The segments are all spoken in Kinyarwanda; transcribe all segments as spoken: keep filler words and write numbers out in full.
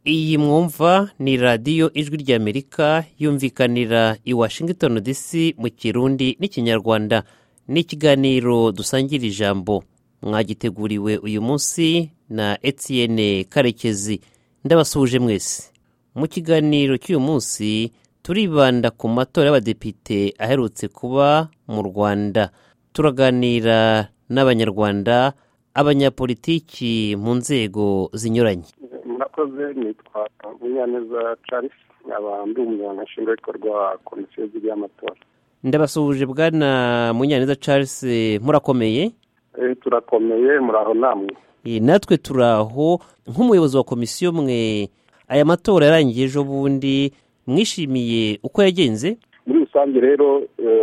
Iyi mwumva ni radiyo ijwi ry'Amerika yumvikanira i Washington D C mu Kirundi n'Ikinyarwanda. Ni ikiganiro dusangira ijambo mwagiteguriwe uyu munsi na Etienne Karekezi. Ndabasuhuje mwese. Mu kiganiro cy'uyu munsi turibanda ku matora y'abadepite aherutse kuba mu Rwanda. Turaganira n'abanyarwanda, abanyapolitiki mu nzego zinyuranye. Murakoze, nitwa Munyaneza Charles, nkaba ndi umunyamabanga nshingwabikorwa wa komisiyo y'amatora. Ndabasuhuje bwana Munyaneza Charles, murakomeye? E, turakomeye, muraho namwe? E, natwe turaho. Nk'umuyobozi wa komisiyo mwe, aya matora yarangiye ejo bundi, mwishimiye uko yagenze? Muri rusange rero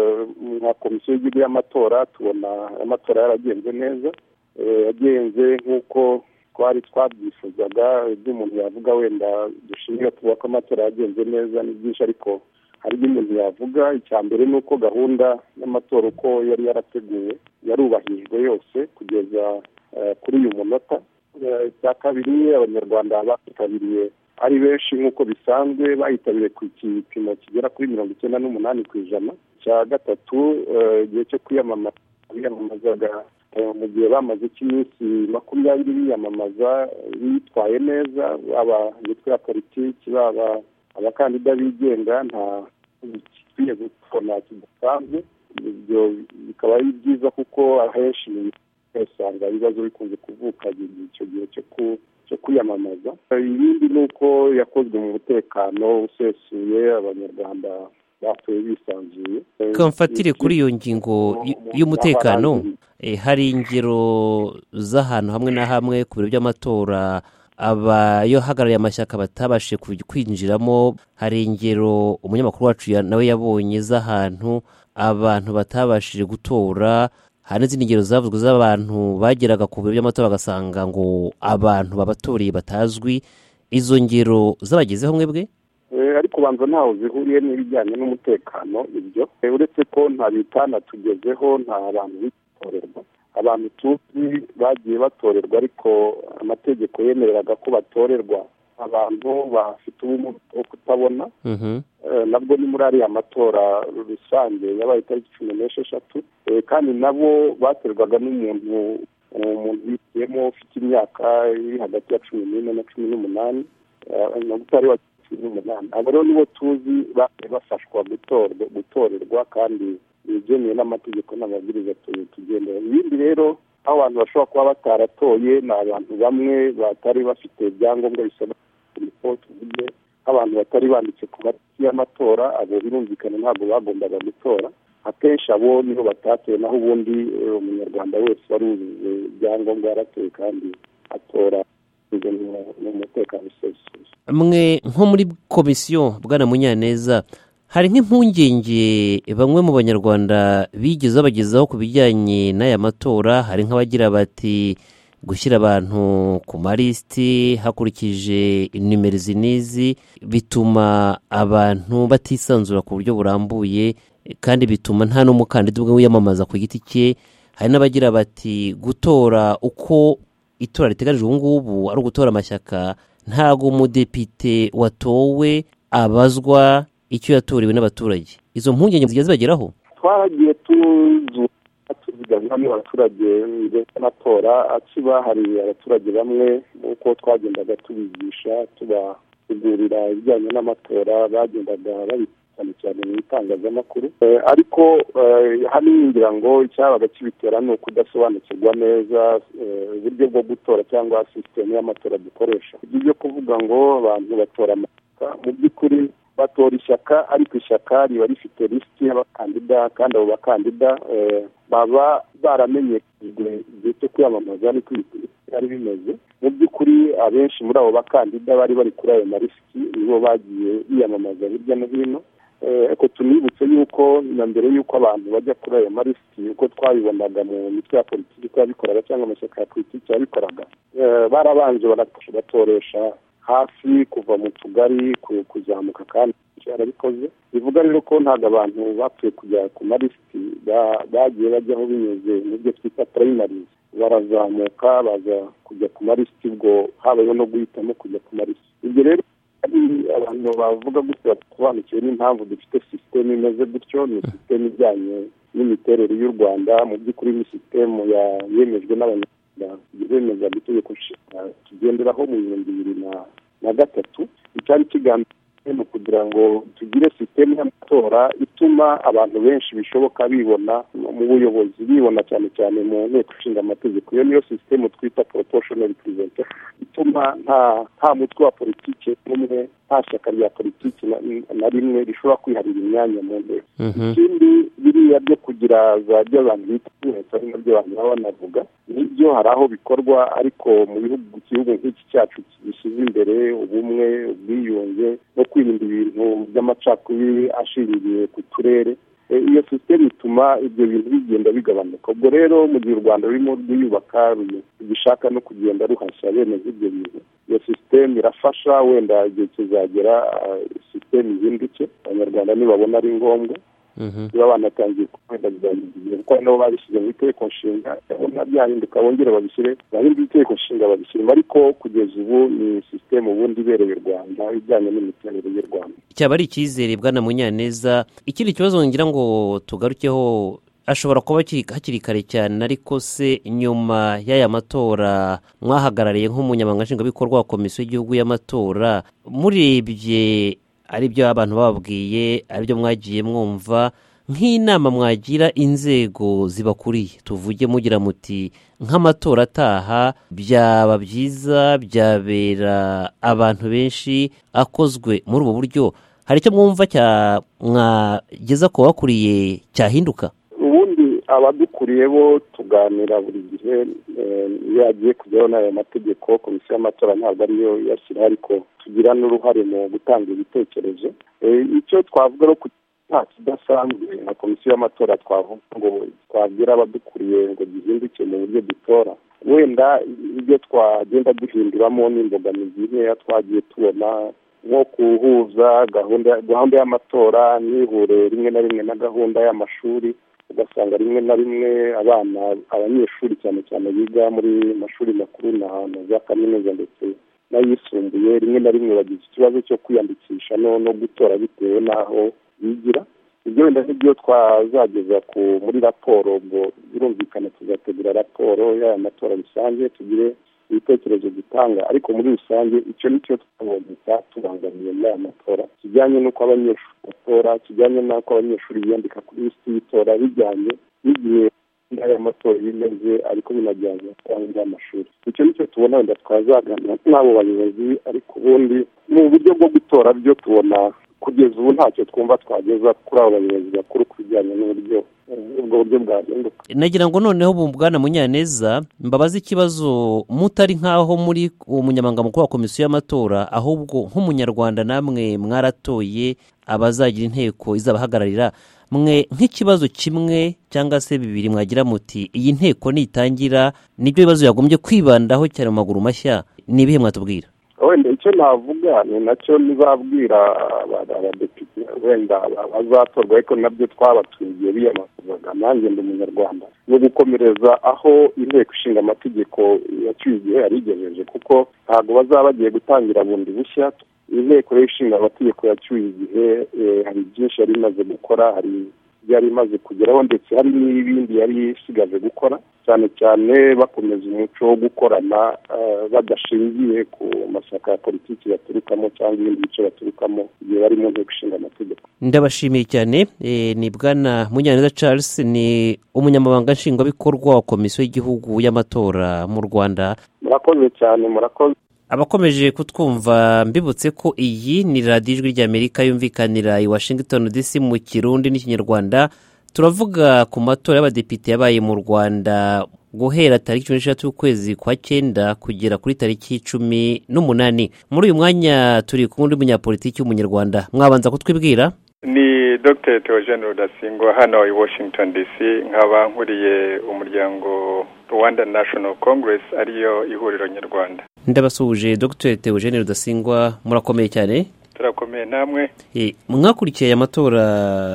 nka komisiyo y'amatora tubona amatora yaragenze neza, yagenze nk'uko twari twabyifuzaga. Ibyo umuntu yavuga wenda dushingira tuvuga ko amatora yagenze neza ni byinshi, ariko hari ibyo umuntu yavuga. Icya mbere ni uko gahunda y'amatora uko yari yarateguwe yarubahijwe yose kugeza kuri uyu munota. Icya kabiri, abanyarwanda bakitabiriye ari benshi nk'uko bisanzwe, bayitabiriye ku gipimo kigera kuri mirongo icyenda n'umunani ku ijana. Icya gatatu, igihe cyo kwiyamamaza biyamamazaga mu gihe bamaze cy'iminsi makumyabiri biyamamaza, bitwaye neza, baba imitwe ya politiki, baba abakandida bigenga, nta gikwiye gukora kidasanzwe. Ibyo bikaba ari byiza kuko ahenshi usanga ibibazo bikunze kuvuka icyo gihe cyo kwiyamamaza. Ibindi ni uko yakozwe mu mutekano usesuye, abanyarwanda batoye bisanzuye. Kamfatire kuri iyo ngingo y'umutekano, hari ingero z'ahantu hamwe na hamwe ku biro by'amatora abayohagarariye amashyaka batabashije kwinjiramo. Hari ingero umunyamakuru wacu nawe yabonye z'ahantu abantu batabashije gutora. Hari n'izindi ngero zavuzwe z'abantu bageraga ku biro by'amatora bagasanga ngo abantu babatoriye batazwi. Izo ngero zabagezeho mwebwe? Ariko banza ntaho zihuriye n'ibijyanye n'umutekano ibyo, uretse ko nta bitana tugezeho, nta abantu bitorerwa. Abantu tuzi bagiye batorerwa, ariko amategeko yemereraga ko batorerwa abantu bafite ubumuga bwo kutabona. Nabwo ni muri ariya matora rusange yabaye itariki cumi n'esheshatu, kandi nabo batorerwaga n'umuntu umuntu witiyemo ufite imyaka iri hagati ya cumi n'ine na cumi n'umunani, utari wa n'umunani. Abo rero nibo tuzi bafashwa gutorwa gutorerwa kandi bigeneye n'amategeko n'amabwiriza tugendera. Ibindi rero aho abantu bashobora kuba bataratoye ni abantu bamwe batari bafite ibyangombwa bisaba ripoti uburyo nk'abantu batari banditse ku matariki y'amatora. Abo birumvikana ntabwo bagombaga gutora. Akenshi abo nibo batatoye, naho ubundi umunyarwanda wese wari wujuje ibyangombwa yaratoye kandi atora n'umutekano usesuye. Mwe nko muri komisiyo bwana Munyaneza, hari nk'impungenge bamwe mu banyarwanda bigeze bagezaho ku bijyanye n'aya matora? Hari nk'abagira bati gushyira abantu ku malisiti hakurikije nimero izi n'izi bituma abantu batisanzura ku buryo burambuye, kandi bituma nta n'umukandida ubwo wiyamamaza ku giti cye. Hari n'abagira bati gutora uko itora riteganijwe ubu ngubu ari ugutora amashyaka, ntago umudepite watowe abazwa icyo yatorewe n'abaturage. Izo mpungenge zigiye zibageraho? Twagiye tuzigana n'abaturage b'amatora akiba. Hari abaturage bamwe uko twagendaga tubigisha tubategurira ibijyanye n'amatora bagendaga babitana cyane mu itangazamakuru, ariko hari ngira ngo icyabaga kibitera ni ukudasobanukirwa neza uburyo bwo gutora cyangwa sisitemu y'amatora dukoresha. Ibyo byo kuvuga ngo abantu batora amashyaka, mu by'ukuri batora ishyaka, ariko ishyaka riba rifite lisiti y'abakandida, kandi abo bakandida baba baramenyekejwe igihe cyo kwiyamamaza niko byari bimeze. Mu by'ukuri abenshi muri abo bakandida bari bari kuri ayo malisiti, nibo bagiye biyamamaza hirya no hino. Ariko tunibutse yuko na mbere y'uko abantu bajya kuri ayo malisiti, uko twabibonaga mu mitwe ya politiki yabikoraga cyangwa amashyaka ya politiki yabikoraga, barabanje batoresha hasi kuva mu tugari kuzamuka kandi yarabikoze. Bivuga rero ko ntabwo abantu bapfuye kujya ku malisiti bagiye bajyaho binyuze mu byo twita primaries, barazamuka baza kujya ku malisiti, ubwo habayeho no guhitamo kujya ku malisiti. Ibyo rero abantu bavuga gutya basobanukiwe n'impamvu dufite sisiteme imeze gutyo. Ni sisiteme ijyanye n'imiterere y'u Rwanda, mu by'ukuri ni sisiteme yemejwe n'abanyarwanda bemeza itegeko nshinga tugenderaho mu bihumbi bibiri na gatatu. Icyari kigamije mu kugira ngo tugire sisiteme y'amatora ituma abantu benshi bishoboka bibona mu buyobozi, bibona cyane cyane mu nteko ishinga amategeko. Iyo niyo sisiteme twita proportional representation, ituma nta nta mutwe wa politiki n'umwe, nta shyaka rya politiki na rimwe rishobora kwiharira imyanya mu nteko. Ikindi biriya byo kugira za by'abantu bita inteko ari nabyo abantu baba banavuga, nibyo hari aho bikorwa, ariko mu bihugu igihugu nk'iki cyacu gishyize imbere ubumwe, ubwiyunge no kwirinda ibintu by'amacakubiri ashingiye ku turere, iyo sisiteme ituma ibyo bintu bigenda bigabanuka. Ubwo rero mu gihe u Rwanda rurimo rwiyubaka, rugishaka no kugenda ruhashya bene ibyo bintu, iyo sisiteme irafasha. Wenda igihe kizagera sisiteme ihinduke, abanyarwanda nibabona ari ngombwa niba banatangiye kwenda bizagiye, kuko nabo babishyize mu itegeko nshinga, babona byahinduka bongere babishyire bahindura itegeko nshinga babishyiremo. Ariko kugeza ubu ni sisiteme ubundi ibereye u Rwanda ijyanye n'imiterere y'u Rwanda. Cyaba ari icyizere Bwana Munyaneza. Ikindi kibazo ngira ngo tugarukeho, ashobora kuba hakiri kare cyane, ariko se nyuma y'aya matora mwahagarariye nk'umunyamabanga nshingwabikorwa wa komisiyo y'igihugu y'amatora, murebye aribyo abantu bababwiye, aribyo mwagiye mwumva, nk'inama mwagira inzego zibakuriye, tuvuge mugira muti nk'amatora ataha byaba byiza, byabera abantu benshi akozwe muri ubu buryo, hari icyo mwumva cya mwageza ku bakuriye cyahinduka? Ubundi abadukuriye bo tuganira buri gihe, iyo yagiye kujyaho n'aya mategeko, komisiyo y'amatora ntabwo ariyo yashyira, ariko tugira n'uruhare mu gutanga ibitekerezo. Icyo twavuga rero nta kidasanzwe na komisiyo y'amatora twavuga ngo twabwira abadukuriye ngo gihinduke mu buryo dutora. Wenda ibyo twagenda duhinduramo n'imbogamizi nkeya twagiye tubona, nko kuhuza gahunda gahunda y'amatora ntihure rimwe na rimwe na gahunda y'amashuri. Ugasanga rimwe na rimwe abana abanyeshuri cyane cyane biga muri mashuri makuru na za kaminuza ndetse n'ayisumbuye, rimwe na rimwe bagize ikibazo cyo kwiyandikisha no no gutora bitewe n'aho bigira. Ibyo wenda n'ibyo twazageza ku muri raporo, ubwo birumvikana tuzategura raporo y'aya matora rusange, tugire ibitekerezo gutanga. Ariko muri rusange icyo nicyo twabonye cyatubangamiye n'aya matora, kijyanye n'uko abanyeshuri batora, kijyanye n'uko abanyeshuri biyandika kuri lisiti y'itora, bijyanye n'igihe aya matora yimeze, ariko binajyanye n'amashuri. Icyo nicyo tubona wenda twazaganira n'abo bayobozi. Ariko ubundi mu buryo bwo gutora byo tubona kugeza ubu ntacyo twumva twageza kuri abo bayobozi bakuru ku bijyanye n'uburyo ubwo buryo bwahinduka. Nagira ngo noneho Bwana Munyaneza mbabaze ikibazo, mutari nk'aho muri umunyamabanga mukuru wa komisiyo y'amatora, ahubwo nk'umunyarwanda namwe mwaratoye abazagira inteko izabahagararira, mwe nk'ikibazo kimwe cyangwa se bibiri mwagira muti iyi nteko nitangira nibyo bibazo yagombye kwibandaho cyane mu maguru mashya, ni ibihe mwatubwira? Wenda icyo navuga ni nacyo nizabwira abadepite wenda bazatorwa, ariko nabyo twabatuye biyamamazaga, nanjye ndi umunyarwanda, no gukomereza aho inteko ishinga amategeko yacyuye igihe yarigejeje, kuko ntabwo bazaba bagiye gutangira bundi bushya. Inteko ishinga amategeko yacyuye igihe, hari byinshi yari imaze gukora, hari yari imaze kugeraho, ndetse hari n'ibindi yari isigaje gukora, cyane cyane bakomeza umuco wo gukorana badashingiye ku mashyaka ya politiki baturukamo cyangwa ibindi bice baturukamo igihe bari mu nteko ishinga amategeko. Ndabashimiye cyane. Ni Bwana Munyaneza Charles, ni umunyamabanga nshingwabikorwa wa komisiyo y'igihugu y'amatora mu Rwanda. Murakoze cyane. Murakoze. Abakomeje kutwumva mbibutse ko iyi ni radiyo ijwi ry'Amerika yumvikanira i Washington D C mu Kirundi n'Ikinyarwanda. Turavuga ku matora y'abadepite yabaye mu Rwanda guhera tariki cumi n'eshatu y'ukwezi kwa cyenda kugera kuri tariki cumi n'umunani. Muri uyu mwanya turi kumwe n'umunyapolitiki w'umunyarwanda. Mwabanza kutwibwira? Ni Doctor Theogene Rudasingwa hano i Washington D C, nkaba nkuriye umuryango Rwanda National Congress, ariyo ihuriro nyarwanda. ndabasuhuje Dr Theogene Rudasingwa, murakomeye cyane. Turakomeye namwe. Eh, mwakurikiye amatora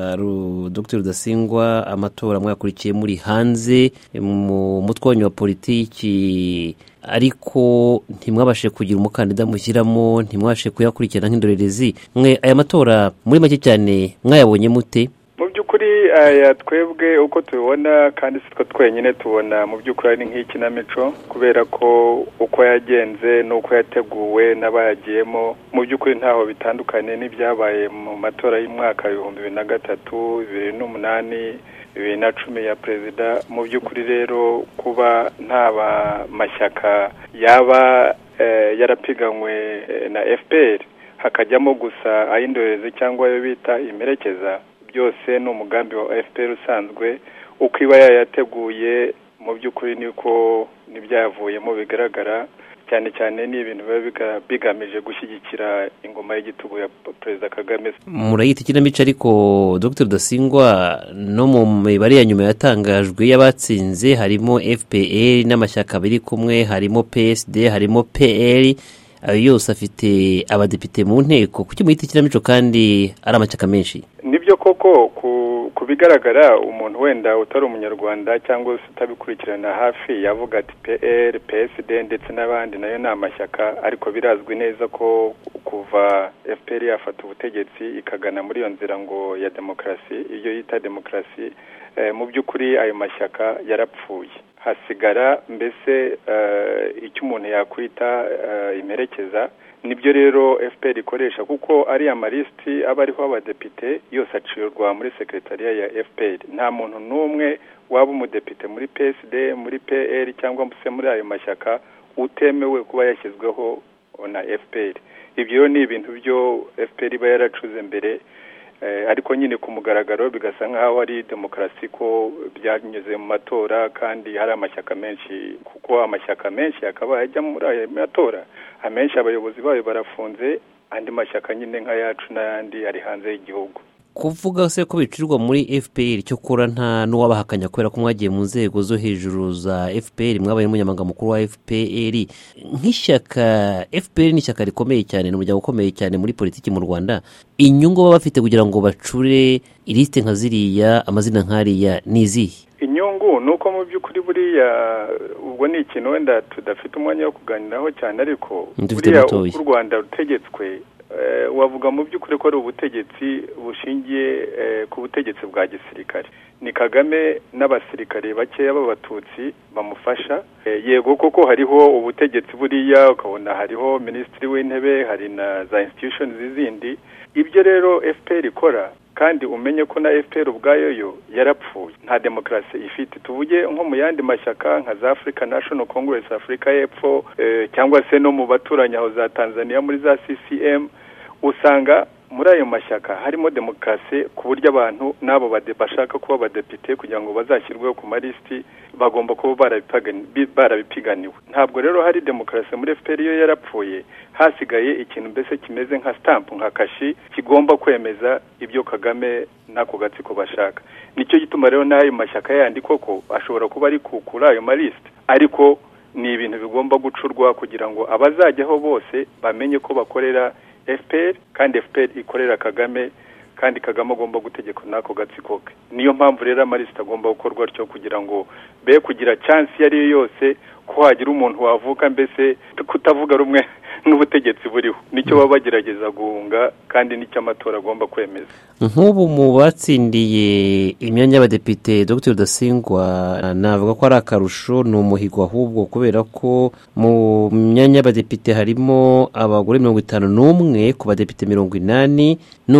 Dr Rudasingwa, amatora mwakurikiye muri hanze mu mutwanyu wa politiki, ariko ntimwabashe kugira umukandida mushyiramo, ntimwabashe kuyakurikirana nk'indorerezi. Mwe aya matora muri make cyane mwayabonye mute? Mu by'ukuri aya twebwe uko tubibona, kandi sitwe twenyine tubona mu by'ukuri ari nk'ikinamico, kubera ko uko yagenze n'uko yateguwe n'abayagiyemo mu by'ukuri ntaho bitandukanye n'ibyabaye mu matora y'umwaka w'ibihumbi bibiri na gatatu, bibiri n'umunani, bibiri na cumi ya perezida. Mu by'ukuri rero kuba nta mashyaka yaba eh, yarapiganywe na F P R hakajyamo gusa ay'indorerezi cyangwa ayo bita imperekeza, byose ni umugambi wa F P R usanzwe uko iba yayateguye. Mu by'ukuri niko n'ibyavuyemo bigaragara, cyane cyane ni ibintu biba bigamije gushyigikira ingoma y'igitugu ya Perezida Kagame. Murayita ikinamico, ariko Dr Rudasingwa, no mu mibare ya nyuma yatangajwe y'abatsinze harimo F P R n'amashyaka biri kumwe, harimo P S D, harimo P L, ayo yose afite abadepite mu nteko. Kuki muyita ikinamico kandi ari amashyaka menshi? Nibyo koko, ku bigaragara umuntu wenda utari umunyarwanda cyangwa utabikurikirana hafi yavuga ati P L, P S D ndetse n'abandi nayo ni amashyaka, ariko birazwi neza ko kuva F P R yafata ubutegetsi ikagana muri iyo nzira ngo ya demokarasi, iyo yita demokarasi, eh, mu by'ukuri ayo mashyaka yarapfuye, hasigara mbese uh, icyo umuntu yakwita uh, imperekeza. Nibyo rero F P R ikoresha, kuko ari amalisiti aba ariho abadepite yose acirwa muri sekretariya ya F P R. Nta muntu n'umwe waba umudepite muri P S D, muri P L cyangwa se muri ayo mashyaka utemewe kuba yashyizweho na F P R. Ibyo ni ibintu byo F P R iba yaracuze mbere, eh, ariko nyine ku mugaragaro bigasa nk'aho ari demokarasi ko byanyuze mu matora, kandi hari amashyaka menshi, kuko amashyaka menshi akaba yajya muri ayo matora, amenshi abayobozi bayo barafunze, andi mashyaka nyine nk'ayacu n'ayandi ari hanze y'igihugu. Kuvuga se ko bicirwa muri F P R, cyo kora nta n'uwabahakanya kubera ko mwagiye mu nzego zo hejuru za F P R, mwabaye umunyamabanga mukuru wa F P R. Nk'ishyaka F P R ni ishyaka rikomeye cyane, ni umuryango ukomeye cyane muri politiki mu Rwanda. Inyungu baba bafite kugira ngo bacure ilisite nka ziriya, amazina nk'ariya, ni izihe? Inyungu nuko mu by'ukuri buriya, ubwo ni ikintu wenda tudafite umwanya wo kuganiraho cyane, ariko buriya u Rwanda rutegetswe, Uh, wavuga mu by'ukuri ko ari ubutegetsi bushingiye uh, ku butegetsi bwa gisirikare. Ni Kagame n'abasirikare bakeya b'abatutsi bamufasha. Uh, yego koko hariho ubutegetsi buriya, ukabona hariho minisitiri w'intebe, hari na za institutions zizindi. Ibyo rero F P R ikora, kandi umenye ko na F P R ubwayo yo yarapfuye, nta demokarasi ifite. Tuvuge nko mu yandi mashyaka nka za African National Congress, Afrika y'Epfo, eh, cyangwa se no mu baturanyi aho za Tanzania muri za C C M, usanga muri ayo mashyaka harimo demokarasi, ku buryo abantu nabo bashaka kuba abadepite kugira ngo bazashyirweho ku malisiti bagomba kuba barabipiganiwe. Ntabwo rero hari demokarasi muri F P R, iyo yarapfuye hasigaye ikintu mbese kimeze nka stamp, nka kashi, kigomba kwemeza ibyo Kagame n'ako gatsiko bashaka. Nicyo gituma rero n'ayo mashyaka yandi koko ashobora kuba ari kukura ayo malisiti, ariko ni ibintu bigomba gucurwa kugira ngo abazajyaho bose bamenye ko bakorera F P R, kandi F P R ikorera Kagame, kandi Kagame agomba gutegeka n'ako gatsiko ke. Niyo mpamvu rero amalisiti agomba gukorwa atyo, kugira ngo be kugira chance iyo ari yo yose ko hagira umuntu wavuka mbese kutavuga rumwe n'ubutegetsi buriho. Nicyo baba bagerageza guhunga, kandi nicyo amatora agomba kwemeza. Nk'ubu mu batsindiye imyanya y'abadepite Dr Rudasingwa, navuga ko ari akarusho, ni umuhigo ahubwo, kubera ko mu myanya y'abadepite harimo abagore mirongo itanu n'umwe ku badepite mirongo inani, ni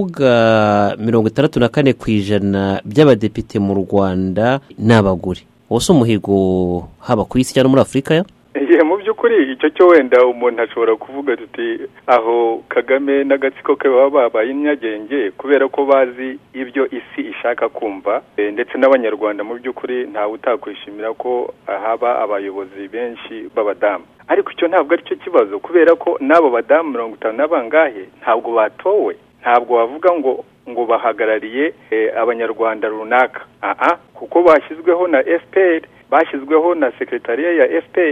ukuvuga mirongo itandatu na kane ku ijana by'abadepite mu Rwanda ni abagore. Wose umuhigo haba ku isi cyangwa muri Afurika ya? Ye, mu by'ukuri icyo cyo wenda umuntu ashobora kuvuga tuti aho Kagame n'agatsiko ke baba babaye inyagenge, kubera ko bazi ibyo isi ishaka kumva, e, ndetse n'abanyarwanda mu by'ukuri ntawe utakwishimira ko haba abayobozi benshi b'abadamu. Ariko icyo ntabwo ari cyo kibazo, kubera ko n'abo badamu mirongo itanu n'abangahe ntabwo batowe, ntabwo bavuga ngo ngo bahagarariye e, abanyarwanda runaka. Aha, kuko bashyizweho na F P R, bashyizweho na sekretariya ya F P R,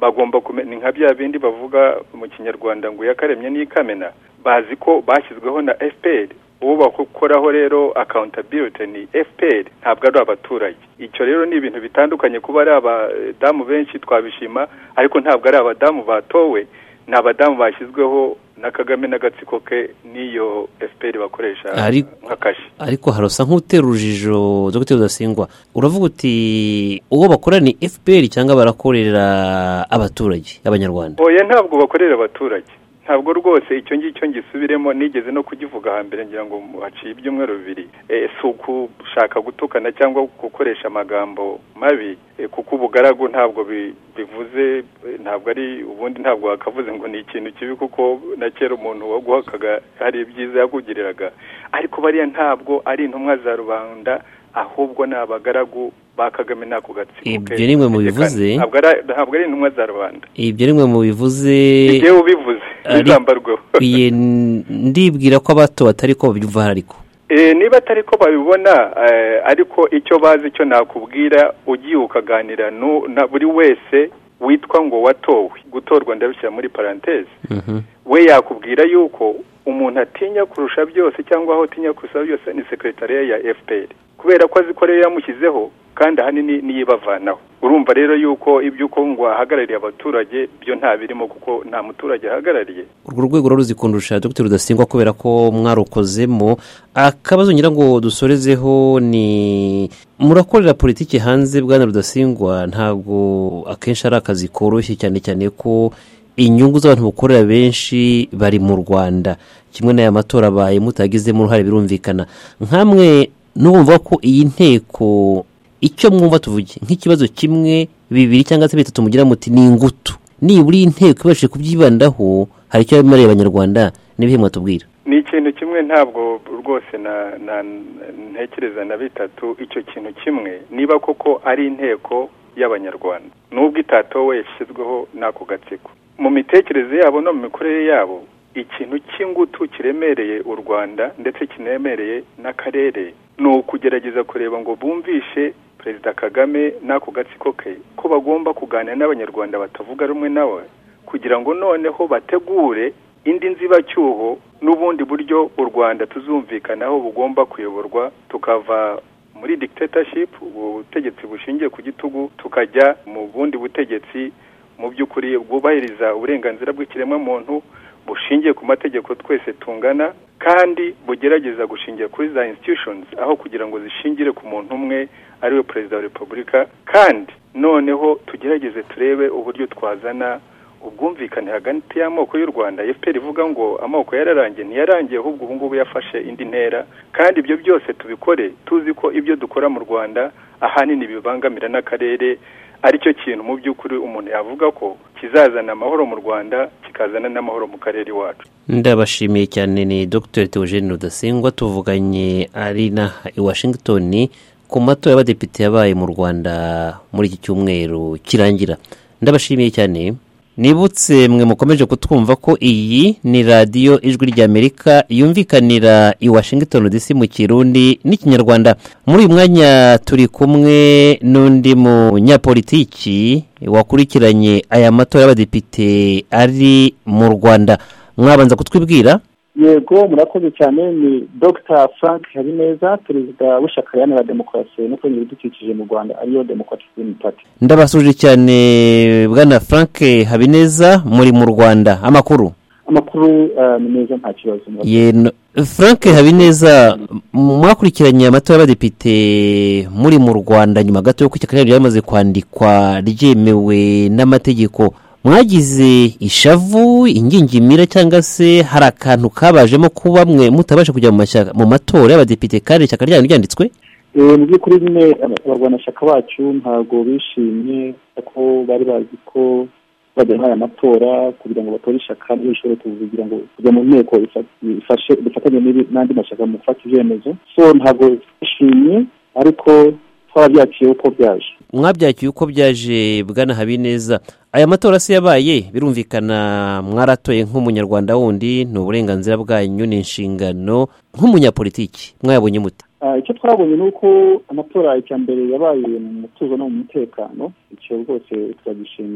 bagomba kumenya nka bya bindi bavuga mu kinyarwanda ngo yakaremye n'ikamena, bazi ko bashyizweho na F P R. ubu bakoraho rero accountability ni F P R, ntabwo ari abaturage. Icyo rero ni ibintu bitandukanye, kuba ari abadamu benshi twabishima, ariko ntabwo ari abadamu batowe, ni abadamu bashyizweho na Kagame n'agatsiko ke n'iyo F P R bakoresha nk'akashi. Ariko harosa nk'utera urujijo Dr Rudasingwa, uravuga uti uwo bakora ni F P R cyangwa barakorera abaturage abanyarwanda? Oya, ntabwo bakorera abaturage, ntabwo rwose. Icyo ngicyo ngisubiremo, nigeze no kugivuga hambere, ngira ngo haciye ibyumweru bibiri. E, si ukushaka gutukana cyangwa gukoresha amagambo mabi, e, kuko ubugaragu ntabwo bivuze, ntabwo ari ubundi, ntabwo wakavuze ngo ni ikintu kibi, kuko na kera umuntu waguhakaga hari ibyiza yakugiriraga, ariko bariya ntabwo ari intumwa za rubanda, ahubwo ni abagaragu ba Kagame n'ako gatsiko. Ibyo nimwe mu bivuze, ntabwo ari intumwa za rubanda. Ibyo nimwe mu bivuze, ibyo ubivuze bizambarweho. Iye ndibwira ko abato batari ko babyumva, ariko eh niba atari ko babibona, ariko icyo bazi cyo nakubwira, ugiye ukaganira na buri wese witwa ngo watowe, gutorwa ndabishyira muri parenthèse, mm-hmm. we yakubwira yuko umuntu atinya kurusha byose, cyangwa aho atinya kurusha byose ni secretariat ya F P R, kubera ko azikorera yamushyizeho kandi ahanini niyibavanaho. Urumva rero yuko ibyo uko ngo ahagarariye abaturage byo nta birimo, kuko nta muturage ahagarariye. Urwo rwego ruzikundusha Dr Rudasingwa kubera ko mwarukozemo. Akabazo ngira ngo dusorezeho ni murakorera politiki hanze, bwana Rudasingwa, ntabwo akenshi ari akazi koroshye, cyane cyane ko inyungu z'abantu mukorera benshi bari mu Rwanda, kimwe n'aya matora abaye mutagizemo uruhare birumvikana. Nkamwe n'ubumva ko iyi nteko, icyo mwumva tuvuge nk'ikibazo kimwe bibiri cyangwa se bitatu mugira muti ni ingutu, nibura iyi nteko ibashije kubyibandaho, hari icyo bimarira abanyarwanda, n'ibihe mwatubwira? Ni ikintu kimwe, ntabwo rwose na na ntekereza na bitatu. Icyo kintu kimwe, niba koko ari inteko y'abanyarwanda, nubwo itatowe yashyizweho n'ako gatsiko, mu mitekerereze yabo no mu mikorere yabo, ikintu cy'ingutu kiremereye u Rwanda ndetse kinemereye n'akarere, ni ukugerageza kureba ngo bumvishe Perezida Kagame n'ako gatsiko ke ko bagomba kuganira n'abanyarwanda batavuga rumwe nawe, kugira ngo noneho bategure indi nzibacyuho n'ubundi buryo u Rwanda tuzumvikanaho bugomba kuyoborwa, tukava muri dictatorship, ubutegetsi bushingiye ku gitugu, tukajya mu bundi butegetsi mu by'ukuri bwubahiriza uburenganzira bw'ikiremwa muntu, bushingiye ku mategeko twese tungana, kandi bugerageza gushingira kuri za institutions, aho kugira ngo zishingire ku muntu umwe ariwe Perezida wa Repubulika. Kandi noneho tugerageze turebe uburyo twazana ubwumvikane hagati y'amoko y'u Rwanda. F P R ivuga ngo amoko yararangiye, ntiyarangiye, ahubwo ubu ngubu yafashe indi ntera, kandi ibyo byose tubikore tuzi ko ibyo dukora mu Rwanda ahanini bibangamira n'akarere, aricyo kintu mu by'ukuri umuntu yavuga ko kizazana amahoro mu Rwanda, kikazana n'amahoro mu karere iwacu. Ndabashimiye cyane. Ni Dr Theogene Rudasingwa, tuvuganye ari na i Washington ku matora y'abadepite yabaye mu Rwanda muri iki cyumweru kirangira. Ndabashimiye cyane. Nibutse mwe mukomeje kutwumva ko iyi ni radio Ijwi ry'Amerika yumvikanira i Washington D C mu Kirundi n'Ikinyarwanda. Muri uyu mwanya turi kumwe n'undi munyapolitiki wakurikiranye aya matora y'abadepite ari mu Rwanda. Mwabanza kutwibwira? Yego, murakoze cyane. Ni Doctor Frank Habineza, perezida w'ishyaka riharanira demokarasi no kurengera ibidukikije mu Rwanda, ariyo Democratic Green Party. Ndabasuje cyane bwana Frank Habineza, muri mu Rwanda. Amakuru amakuru ni meza, nta kibazo. Yeno Frank Habineza, mwakurikiranye amatora y'abadepite muri mu Rwanda nyuma gato yo kw'ishyaka ryanyu ryamaze kwandikwa ryemewe n'amategeko. Mwagize ishavu, ingingimira, cyangwa se hari akantu kabajemo ko bamwe mutabasha kujya mu matora y'abadepite kandi ishyaka ryanyu ryanditswe? Eh, mu by'ukuri nyine abarwanashyaka bacu ntabwo bishimye, ko bari bazi ko bajya aya matora kugira ngo batore ishyaka n'ibishobora kuvugira ngo kujya mu nteko ifashe bifatanye n'andi mashyaka mu gufata ibyemezo. So ntabwo bishimye, ariko twabyakiye uko byaje. Mwabyakiye uko byaje bwana Habineza. Aya matora se yabaye, birumvikana mwaratoye nk'umunyarwanda wundi, ni uburenganzira bwanyu n'inshingano. Nk'umunyapolitiki mwayabonye mute? Uh, icyo twabonye ni uko amatora icya mbere yabaye mu mutuzo no mu mutekano, icyo rwose turagishima.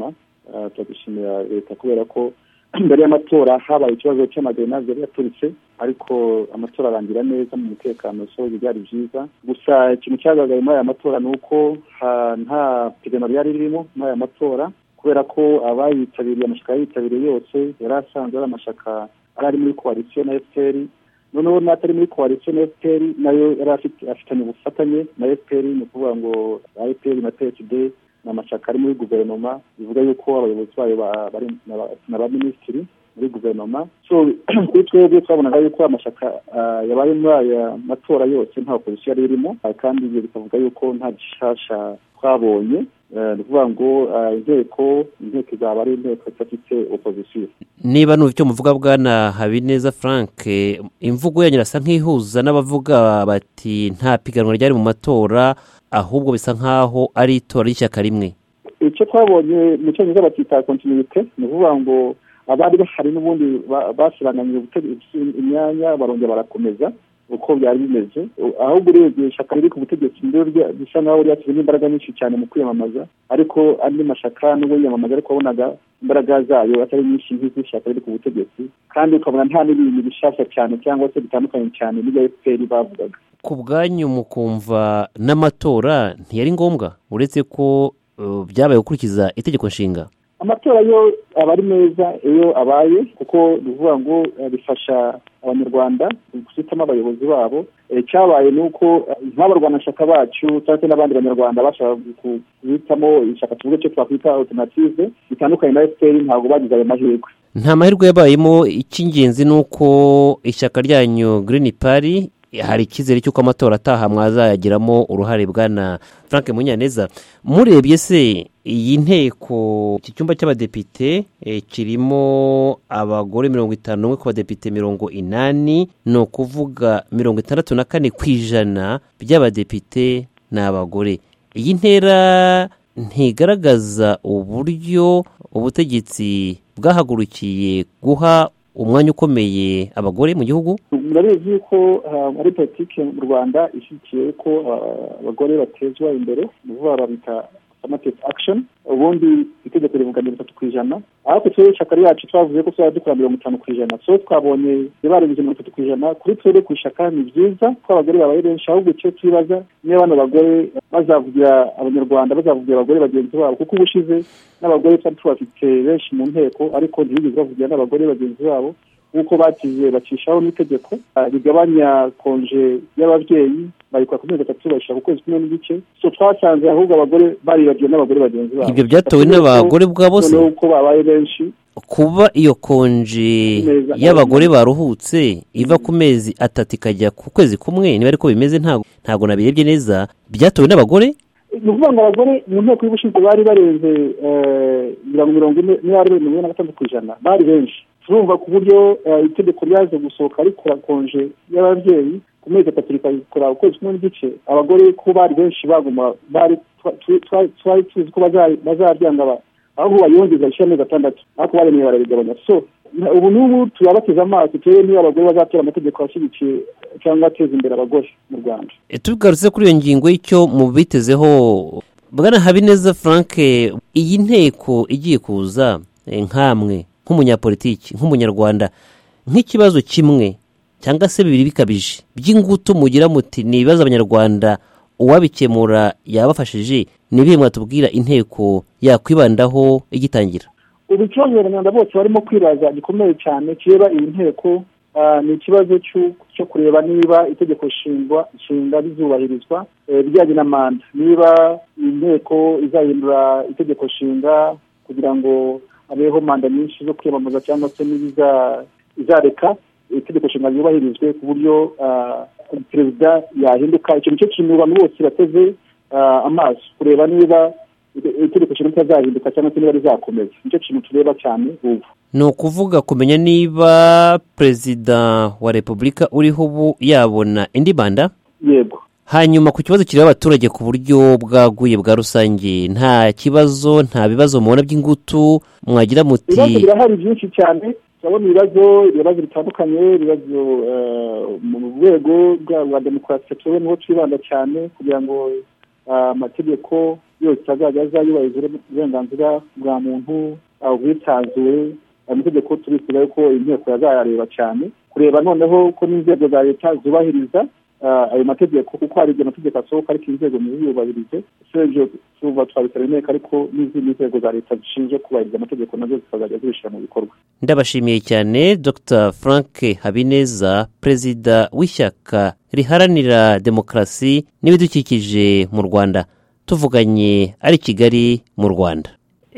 turadushimira leta kubera ko mbere y'amatora habaye ikibazo cy'amagerenade yari yaturitse ariko amatora arangira neza mu mutekano, so byari byiza. Gusa ikintu cyagaragaye muri aya matora ni uko nta piganwa ryari ririmo muri aya matora kubera ko abayitabiriye amashyaka yitabiriye yose yari asanzwe ari amashyaka ari muri koalisiyo na F P R, noneho n'atari muri koalisiyo na F P R nayo yari afitanye ubufatanye na F P R, ni ukuvuga ngo A P R na P S D ni amashyaka ari muri guverinoma, bivuga yuko abayobozi bayo bari n'abaminisitiri muri guverinoma. So kuri twebwe twabonaga yuko amashyaka yabaye muri aya matora yose nta opozisiyo yari irimo, kandi ibyo bikavuga yuko nta gishasha twabonye. Ni ukuvuga ngo inteko inteko izaba ari inteko idafite opozisiyo. Niba n'ubu icyo muvuga bwana Habineza Frank, imvugo yanyu irasa nk'ihuza n'abavuga bati nta piganwa ryari mu matora, ahubwo bisa nkaho ari itora y'ishyaka rimwe. Icyo twabonye mu cyongereza bakita continuité, ni ukuvuga ngo abari bahari n'ubundi basiranganyije imyanya barongera barakomeza uko byari bimeze, ahubwo urebye ishyaka riri ku butegetsi bisa nkaho ryashyizemo imbaraga nyinshi cyane mu kwiyamamaza, ariko andi mashyaka n'ubwo yiyamamaza ariko wabonaga imbaraga zayo atari nyinshi nk'iz'ishyaka riri ku butegetsi, kandi ukabona nta n'ibintu bishasha cyane cyangwa se bitandukanye cyane n'ibya F P R bavugaga. Ku bwanyu mukumva n'amatora ntiyari ngombwa uretse ko uh, byabaye gukurikiza itegeko nshinga? Amatora yo aba ari meza iyo abaye, kuko bivuga ngo bifasha abanyarwanda gusitamo abayobozi babo. Cyabaye nuko nk'abarwanashyaka bacu cyangwa n'abandi banyarwanda bashaka guhitamo ishyaka tuvuge cyo twakwita alternative bitandukanye na F P R, ntabwo bagize ayo mahirwe. Nta mahirwe yabayemo. Icy'ingenzi ni uko ishyaka ryanyu Green Party hari icyizere cy'uko amatora ataha mwazayagiramo uruhare. Bwana Frank Munyaneza, murebye se iyi nteko, iki cyumba cy'abadepite e, kirimo abagore mirongo itanu n'umwe ku badepite mirongo inani, ni ukuvuga mirongo itandatu na kane ku ijana by'abadepite ni abagore. Iyi ntera ntigaragaza uburyo ubutegetsi bwahagurukiye guha umwanya ukomeye abagore mu gihugu? Murabizi ko muri politiki mu Rwanda ishyigikiye ko abagore batezwa imbere, ni ukuvuga babita affirmative action. Ubundi itegeko rivuga mirongo itatu ku ijana, ariko twebwe ishyaka ryacu twavuze ko tuzajya dukora mirongo itanu ku ijana. So twabonye barengeje mirongo itatu ku ijana. Kuri twebwe ku ishyaka ni byiza ko abagore babaye benshi, ahubwo icyo twibaza niba bano bagore bazavugira abanyarwanda, bazavugira abagore bagenzi babo, kuko ubushize n'abagore twari tubafite benshi mu nteko ariko ntibigeze bavugira n'abagore bagenzi babo, kuko bakize bacishaho n'itegeko rigabanya konje y'ababyeyi barikwa ku mezi atatu bashyira ku kwezi kumwe n'igice. So twasanze ahubwo abagore baribagiwe n'abagore bagenzi babo. Ibyo byatowe n'abagore bwabo se? Uko babaye benshi, kuba iyo konje y'abagore baruhutse iva ku mezi atatu ikajya ku kwezi kumwe, niba ariko bimeze ntabwo ntabwo nabirebye neza, byatowe n'abagore? Ni ukuvuga ngo abagore mu nteko y'ubushinzwe bari barenze mirongo ine mirongo ine na gatandatu ku ijana, bari benshi. Turumva ku buryo itegeko ryaje gusohoka rikora konje y'ababyeyi ku mezi atatu rikora ukwezi kumwe n'igice, abagore ko bari benshi baguma bari twari tuzi ko bazaryanga aho bayongeza ishami amezi atandatu, ariko baremeye barabigabanya. So ubu n'ubu turabateze amaso turebe niba abagore bazatora amategeko ashyigikiye cyangwa ateza imbere abagore mu Rwanda. Tugarutse kuri iyo ngingo y'icyo mubitezeho, Bwana Habineza Frank, iyi nteko igiye kuza nkamwe nk'umunyapolitiki, nk'umunyarwanda, nk'ikibazo kimwe cyangwa se bibiri bikabije by'ingutu mugira muti ni ibibazo abanyarwanda uwabikemura yabafashije, ni ibihe mwatubwira inteko yakwibandaho igitangira? Ubu ikibazo abanyarwanda bose barimo kwibaza gikomeye cyane kireba iyi nteko, ni ikibazo cyo kureba niba itegeko nshinga rizubahirizwa, bijyanye na manda, niba inteko izahindura itegeko nshinga kugira ngo habeho manda nyinshi zo kwiyamamaza, cyangwa se izareka itegeko nshinga ryubahirizwe ku buryo perezida yahinduka. Icyo nicyo kintu abantu bose bateze amaso kureba niba itegeko nshinga ritazahinduka cyangwa se niba rizakomeza. Nicyo kintu tureba cyane ubu. Ni ukuvuga kumenya niba perezida wa repubulika uriho ubu yabona indi manda? Yego. Hanyuma ku kibazo kireba abaturage ku buryo bwaguye bwa rusange, nta kibazo nta bibazo mubona by'ingutu mwagira muti? Ibibazo birahari byinshi cyane, turabona ibibazo ibibazo bitandukanye, ibibazo mu rwego rwa demokarasi turabona niho twibanda cyane kugira ngo amategeko yose azajya azayubahiriza uburenganzira bwa muntu ubwisanzure. Amategeko turifuza yuko inteko yazayareba cyane kureba noneho ko n'inzego za leta zubahiriza ayo mategeko, kuko hari igihe amategeko asohoka ariko inzego ntiziyubahirize. Ibyo tuba twabitaremeka, ariko n'izindi nzego za leta zishinzwe kubahiriza amategeko nazo zikazajya zibishyira mu bikorwa. Ndabashimiye cyane Dr Frank Habineza, perezida w'ishyaka riharanira demokarasi n'ibidukikije mu Rwanda, tuvuganye ari Kigali mu Rwanda.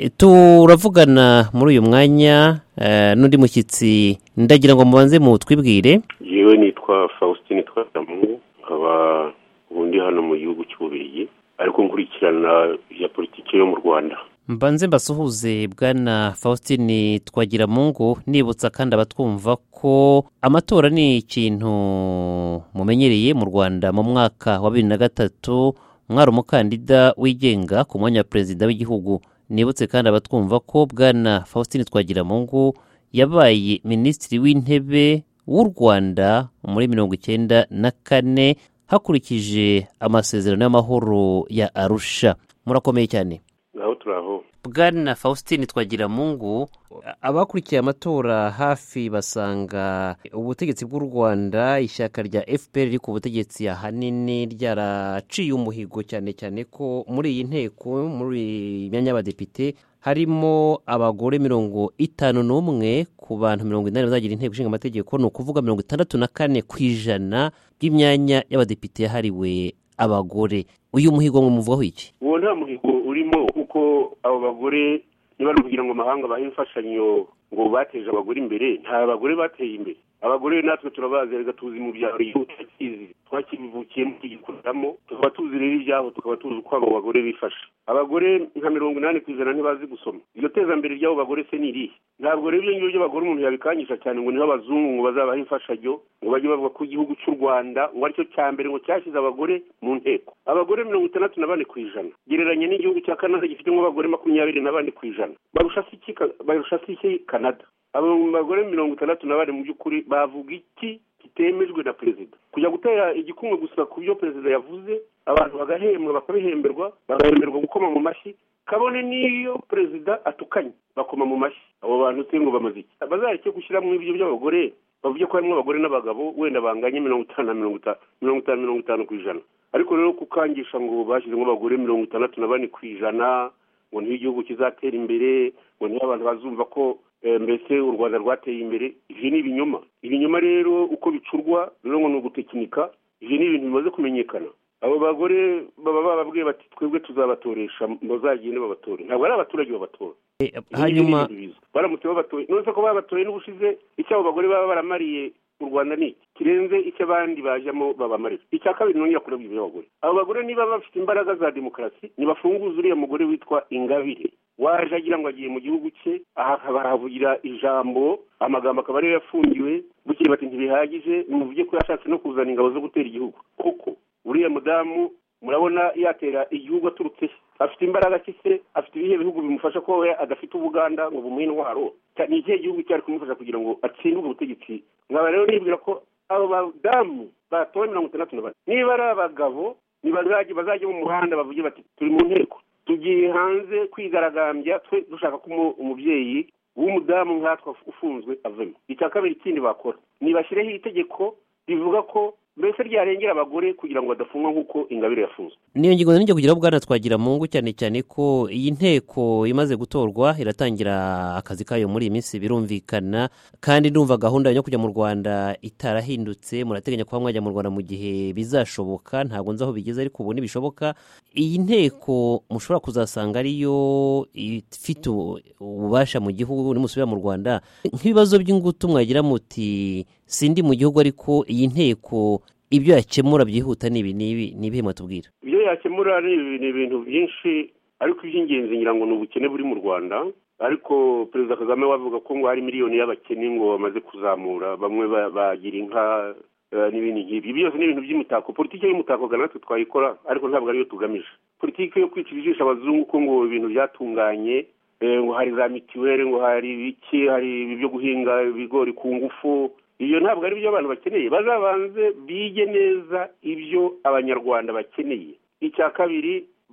Turavugana muri uyu mwanya n'undi mushyitsi, ndagira ngo mubanze mu twibwire. Yewe nitwa Faustin Twadamu, nkaba ubundi hano mu gihugu cy'Ububiligi, ariko nkurikirana ya politiki yo mu Rwanda. Mbanze mbasuhuze bwana Faustin Twagiramungu, nibutsa kandi abatwumva ko amatora ni ikintu mumenyereye mu Rwanda. Mu mwaka wa bibiri na gatatu mwari umukandida wigenga ku mwanya wa perezida w'igihugu. Nibutse kandi abatwumva ko bwana Faustin Twagiramungu yabaye minisitiri w'intebe w'u Rwanda muri mirongo icyenda na kane hakurikije amasezerano y'amahoro ya Arusha. Murakomeye cyane. Naho turaho. Bwana Faustin Twagiramungu, abakurikiye amatora hafi basanga ubutegetsi bw'u Rwanda, ishyaka rya F P R riri ku butegetsi ahanini ryaraciye umuhigo, cyane cyane ko muri iyi nteko, muri imyanya y'abadepite harimo abagore mirongo itanu n'umwe ku bantu mirongo inani bazagira inteko ishinga amategeko, ni ukuvuga mirongo itandatu na kane ku ijana by'imyanya y'abadepite yahariwe abagore. Uyu muhigo mumuvugaho iki? Uwo nta muhigo urimo, kuko abo bagore niba ari kugira ngo amahanga bahe imfashanyo ngo bateje abagore imbere, nta bagore bateye imbere. Abagore natwe turabazi, rega tuzi mu byaro y'utakizi, twakivukiyemo tugikuramo, tukaba tuzi rero ibyaho, tukaba tuzi uko abo bagore bifasha. Abagore nka mirongo inani ku ijana ntibazi gusoma. Iryo teza mbere ry'abo bagore se ni irihe? Ntabwo rero ibyo ngibyo by'abagore umuntu yabikanyisha cyane ngo niho abazungu ngo bazabaha imfashanyo, ngo bajye bavuga ko igihugu cy'u Rwanda ngo aricyo cya mbere ngo cyashyize abagore mu nteko. Abagore mirongo itandatu na bane ku ijana gereranye n'igihugu cya Canada gifitemo abagore makumyabiri na bane ku ijana. Barusha iki barusha iki Canada? Abo bagore mirongo itandatu na bane mu by'ukuri bavuga iki kitemejwe na perezida? Kujya gutera igikumwe gusa ku byo perezida yavuze, abantu bagahembwa bakabihemberwa, bagahemberwa gukoma mu mashyi, kabone n'iyo perezida atukanye bakoma mu mashyi. Abo bantu se ngo bamaze iki? Bazareke gushyira mu ibyo by'abagore, bavuge ko harimo abagore n'abagabo wenda banganye mirongo itanu na mirongo itanu mirongo itanu mirongo itanu ku ijana. Ariko rero kukangisha ngo bashyizemo abagore mirongo itandatu na bane ku ijana ngo niho igihugu kizatera imbere, ngo niho abantu bazumva ko mbese u Rwanda rwateye imbere, ivyo ni ibinyoma. Ibinyoma rero uko bicurwa rero ngo ni ugutekinika, ivyo ni ibintu bimaze kumenyekana. Abo bagore baba bababwiye bati twebwe tuzabatoresha, bazagende babatore. Ntabwo ari abaturage babatora. Hanyuma baramutse babatoye, none ko babatoye n'ubushize icyo abo bagore baba baramariye u Rwanda ni kirenze icyo abandi bajamo babamarira. Icya kabiri nongera kurebwa ibyo bagore. Abo bagore niba bafite imbaraga za demokarasi, nibafunguza uriya mugore witwa Ingabire, waje agira ngo agiye mu gihugu cye, aha barahavugira ijambo, amagambo akaba ariyo yafungiwe, bukiri bati ntibihagije, muvuge ko yashatse no kuzana ingabo zo gutera igihugu. Kuko uriya mudamu murabona yatera igihugu aturutse, afite imbaraga kise, afite ibihe bihugu bimufasha ko we adafite Ubuganda ngo bumuhe intwaro. Ni ikihe gihugu cyari kumufasha kugira ngo atsinde ubutegetsi? Nkaba rero nibwira ko abo badamu batowe mirongo itandatu na bane niba ari abagabo, nibazajye bazajye mu muhanda bavuge bati turi mu nteko, tugiye hanze kwigaragambya, twe dushaka ko umubyeyi w'umudamu nkatwa ufunzwe avemo. Icya kabiri ikindi bakora, nibashyireho itegeko bivuga ko mbese ryarengera abagore kugira ngo badafungwa nk'uko Ingabire yafunzwe. Niyo ngingo nijya kugira bwana Twagiramungu, cyane cyane ko iyi nteko imaze gutorwa iratangira akazi kayo muri iyi minsi, birumvikana, kandi ndumva gahunda yo kujya mu Rwanda itarahindutse. Murateganya kuba mwajya mu Rwanda mu gihe bizashoboka, ntabwo nzi aho bigeze ariko ubu nibishoboka. Iyi nteko mushobora kuzasanga ariyo ifite ububasha mu gihugu nimusubira mu Rwanda. Nk'ibibazo by'ingutu mwagira muti sindi mu gihugu, ariko iyi nteko ibyo yakemura byihuta nibi nibi nibihe matubwira? Ibyo yakemura ni ibintu byinshi, ariko iby'ingenzi ngira ngo ni ubukene buri mu Rwanda. Ariko Perezida Kagame wavuga ko ngo hari miliyoni y'abakene ngo bamaze kuzamura, bamwe bagira inka n'ibindi nk'ibyo. Byose ni ibintu by'umutako. Politiki y'umutako natwe twayikora, ariko ntabwo ariyo tugamije. Politiki yo kwicira ijisho abazungu ko ngo ibintu byatunganye, ngo hari za mitiweli, ngo hari ibiki, hari ibyo guhinga ibigori ku ngufu, iyo ntabwo ari byo abantu bakeneye. Bazabanze bige neza ibyo abanyarwanda bakeneye. Icya kabiri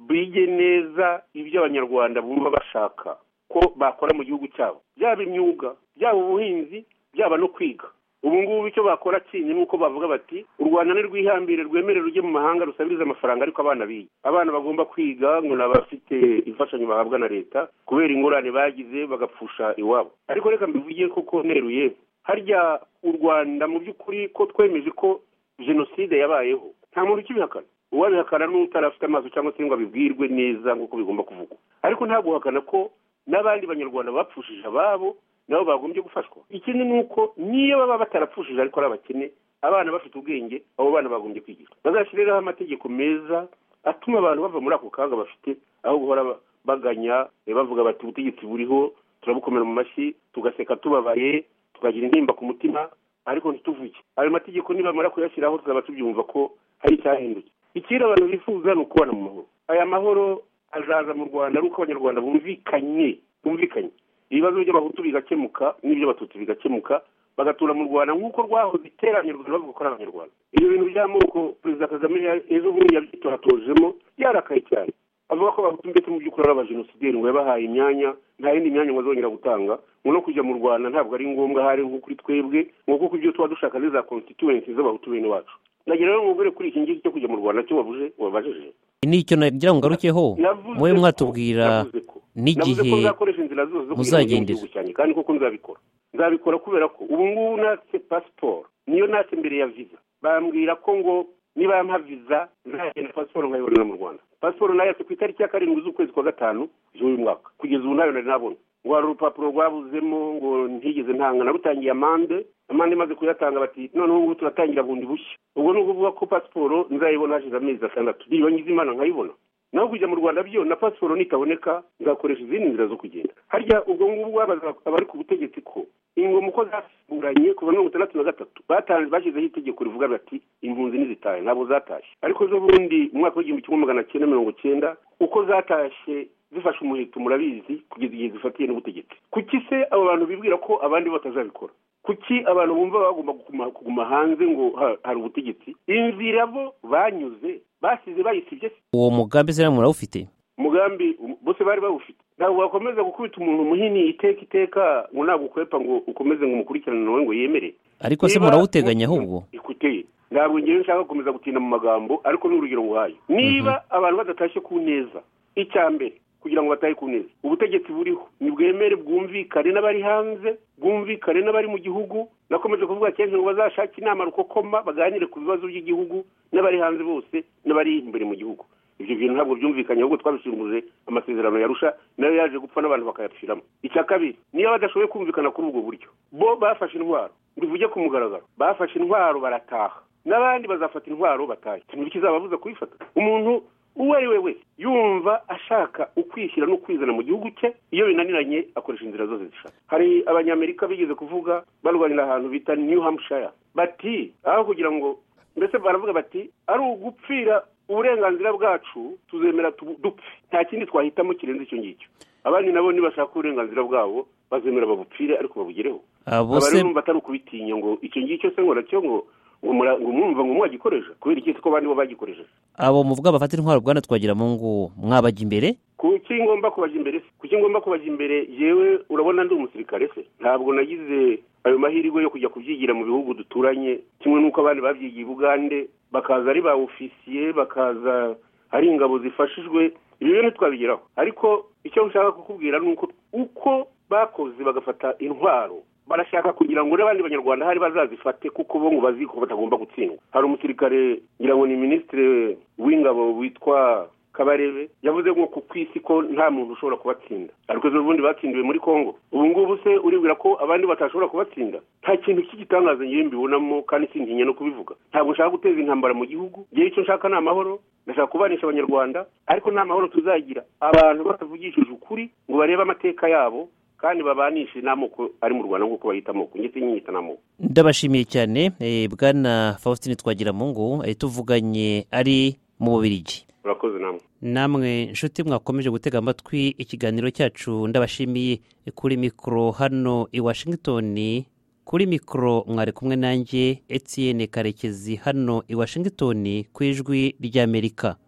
bige neza ibyo abanyarwanda bumva bashaka ko bakora mu gihugu cyabo, byaba imyuga, byaba ubuhinzi, byaba no kwiga. ubu ngubu icyo bakora kinyi nuko bavuga bati u Rwanda ni rwihambire rwemere rujye mu mahanga rusabiriza amafaranga ariko abana biga, abana bagomba kwiga ngo nabafite imfashanyo bahabwa na leta kubera ingorane bagize bagapfusha iwabo. Ariko reka mbivugiye koko neruye, harya u Rwanda mu by'ukuri ko twemeje ko jenoside yabayeho nta muntu ukibihakana, uwabihakana n'utarafite amaso cyangwa se ngo abibwirwe neza nk'uko bigomba kuvugwa, ariko nta guhakana ko n'abandi banyarwanda bapfushije ababo nabo bagombye gufashwa. Ikindi ni uko niyo baba batarapfushije ariko ari abakene, abana bafite ubwenge, abo bana bagombye kwigishwa, bazashyiriraho amategeko meza atuma abantu bava muri ako kaga bafite, aho guhora baganya bavuga bati ubutegetsi buriho turabukomera mu mashyi tugaseka tubabaye tukagira intimba ku mutima ariko ntituvuge. Ayo mategeko nibamara kuyashyiraho tuzaba tubyumva ko hari icyahindutse. Ikindi abantu bifuza ni ukubana mu mahoro. Aya mahoro azaza mu Rwanda ari uko abanyarwanda bumvikanye bumvikanye ibibazo by'abahutu bigakemuka n'iby'abatutsi bigakemuka bagatura mu Rwanda nk'uko rwahoze iteranye u Rwanda bavuga ko ari abanyarwanda. Ibyo bintu by'amoko Perezida Kagame ejo bundi yabyitoratojemo yarakaye cyane, avuga ko abahutu mbese mu by'ukuri ari abajenosideri ngo yabahaye imyanya nta yindi myanya ngo azongera gutanga, ngo no kujya mu Rwanda ntabwo ari ngombwa hari nko kuri twebwe ngo kuko ibyo tuba dushaka ni za constituency z'abahutu bene wacu. Nagira rero ngubere kuri iki ngiki cyo kujya mu Rwanda cyo wabuje wabajije ni icyo nagira ngo ngarukeho mwe mwatubwira n'igihe muzagendera cyane kandi koko nzabikora nzabikora kubera ko ubu ngubu natse passport niyo natse imbere ya visa bambwira ko ngo niba yampa visa nzagenda passport nkayibona mu Rwanda. Passport nayo ku itariki ya karindwi z'ukwezi kwa gatanu z'uyu mwaka kugeza ubu nayo nari nabona ngo hari urupapuro rwabuzemo ngo ntigeze ntanga, narutangiye amande amande maze kuyatanga bati noneho ubu turatangira bundi bushya. Ubwo ni ukuvuga ko passport nzayibona hashize amezi atandatu niba ngize imana nkayibona. Naho kujya mu Rwanda byo na passport nitaboneka nzakoresha izindi nzira zo kugenda. Harya ubwo ngubwo abari ku butegetsi ko ingoma uko zasimburanye kuva mirongo itandatu na gatatu batanze bashyizeho itegeko rivuga bati impunzi nizitaye ntabwo zatashye, ariko zo bundi mu mwaka w'igihumbi kimwe magana cyenda mirongo cyenda uko zatashye zifashe umuheto murabizi kugeza igihe zifatiye n'ubutegetsi. Kuki se abo bantu bibwira ko abandi batazabikora? Kuki abantu bumva bagomba kuguma hanze ngo hari ubutegetsi? Inzira bo banyuze basize bayisibye. Uwo mugambi se murawufite? Mugambi bose bari bawufite. Ntabwo bakomeza gukubita umuntu muhini iteka iteka ngo nagukwepa ngo ukomeze ngo umukurikirane nawe ngo yemere. Ariko se murawuteganya ahubwo? Ikuteye ntabwo ngiye nshaka gukomeza gutinda mu magambo ariko n'urugero nguhaye. Niba abantu badatashye ku neza icyambere kugira ngo bataye ku neza ubutegetsi buriho nibwemere bwumvikane n'abari hanze bwumvikane n'abari mu gihugu. Nakomeje kuvuga cyane ngo bazashaka inama rukokoma baganire ku bibazo by'igihugu n'abari hanze bose n'abari imbere mu gihugu. Ibyo bintu ntabwo byumvikanye ahubwo twabishinguje amasezerano yarusha nayo yaje gupfa n'abantu bakayapfiramo. Icya kabiri niyo badashoboye kumvikana kuri ubwo buryo bo bafashe intwaro ndivuge ku mugaragaro bafashe intwaro barataha n'abandi bazafata intwaro bataye. Ikintu kizababuza kubifata. Umuntu uwo ari we wese yumva ashaka ukwishyira no kwizana mu gihugu cye iyo binaniranye akoresha inzira zose zishaka. Hari abanyamerika bigeze kuvuga barwanira ahantu bita New Hampshire bati aho kugira ngo mbese baravuga bati ari ugupfira uburenganzira bwacu tuzemera dupfe nta kindi twahitamo kirenze icyo ngicyo. Abandi nabo nibashaka uburenganzira bwabo bazemera babupfire ariko babugereho. Abari numva atari ukubitinya ngo icyo ngicyo se ngo nacyo ngo ngo mwumva ngo mwagikoresha kubera iki ko bandi bo bagikoresha. Abo muvuga bafata intwaro Bwana Twagiramungu mwabajya imbere? Kuki ngomba kubajya imbere? Kuki ngomba kubajya imbere? Yewe urabona ndi umusirikare se ntabwo nagize ayo mahirwe yo kujya kubyigira mu bihugu duturanye kimwe nuko abandi babyigiye Bugande bakaza ari ba ofisiye bakaza ari ingabo zifashijwe. Ibi bintu twabigeraho ariko icyo nshaka kukubwira nuko uko bakoze bagafata intwaro barashaka kugira ngo n'abandi banyarwanda hari bazazifate kuko bo ngo baziko batagomba gutsindwa. Hari umusirikare ngira ngo ni ministre w'ingabo witwa Kabarebe yavuze ngo ku kwisi ko nta muntu ushobora kubatsinda ariko zo bundi batsindiwe muri Kongo. Ubu ngubu se uribwira ko abandi batashobora kubatsinda? Nta kintu cy'igitangaza ngiye mbibonamo kandi sintinya no kubivuga. Ntabwo nshaka guteza intambara mu gihugu, ngiye icyo nshaka ni amahoro. Ndashaka kubanisha abanyarwanda ariko nta mahoro tuzagira abantu batavugishije ukuri ngo barebe amateka yabo kandi babanishe n'amoko ari mu Rwanda nk'uko bahita amoko ngetse nyita n'amoko. Ndabashimiye cyane eh, Bwana Faustin Twagiramungu eh, tuvuganye ari mu Bubiligi. Urakoze namwe. Namwe nshuti mwakomeje gutega amatwi ikiganiro cyacu ndabashimiye. Kuri mikoro hano i Washington kuri mikoro mwari kumwe nanjye Etienne Karekezi hano i Washington ku ijwi ry'Amerika.